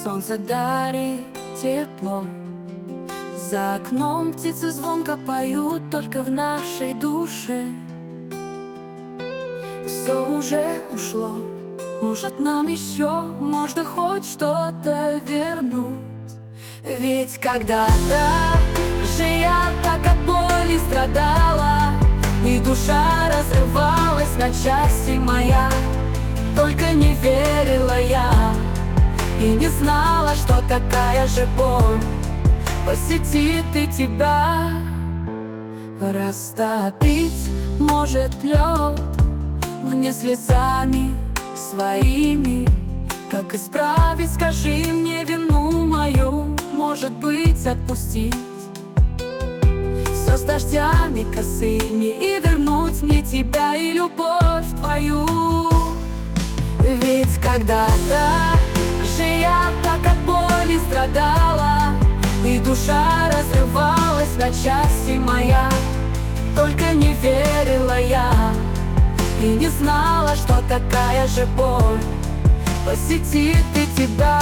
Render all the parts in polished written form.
солнце дарит тепло. За окном птицы звонко поют только в нашей душе. Все уже ушло, может, нам еще можно хоть что-то вернуть. Ведь когда-то же я так от боли страдала, и душа разрывалась на части моя. Только не верила я и не знала, что такая же боль посетит и тебя. Растопить может лед мне слезами своими. Как исправить, скажи мне, вину мою, может быть, отпустить все с дождями косыми и вернуть мне тебя и любовь твою. Ведь когда-то же я так от боли страдала, и душа разрывалась на части моя. Только не верила я и не знала, что такая же боль посетит и тебя.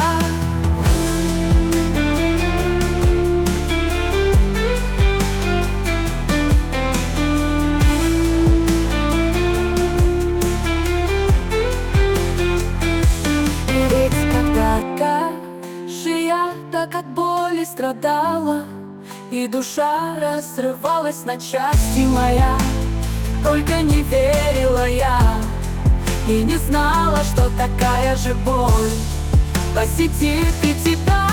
Ведь когда-то же я так от боли страдала, и душа разрывалась на части моя. Только не верила я и не знала, что такая же боль посетит и тебя.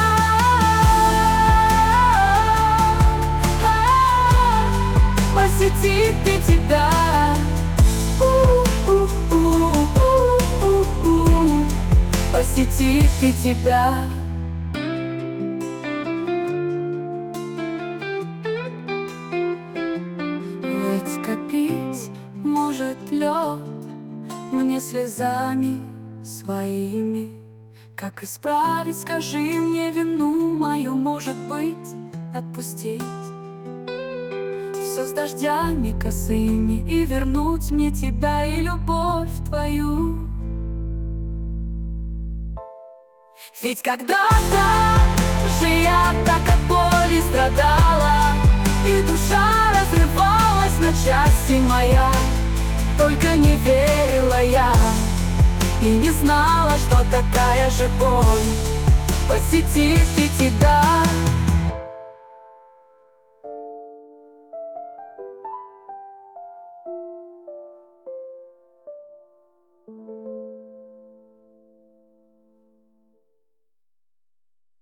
Посетит и тебя. Посетит и тебя. Ведь копить может лед мне слезами своими. Как исправить, скажи мне, вину мою, может быть, отпустить все с дождями косыми и вернуть мне тебя и любовь твою. Ведь когда-то же я так от боли страдала, и душа разрывалась на части моя. Только не верила я и не знала, что такая же боль посетит и тебя.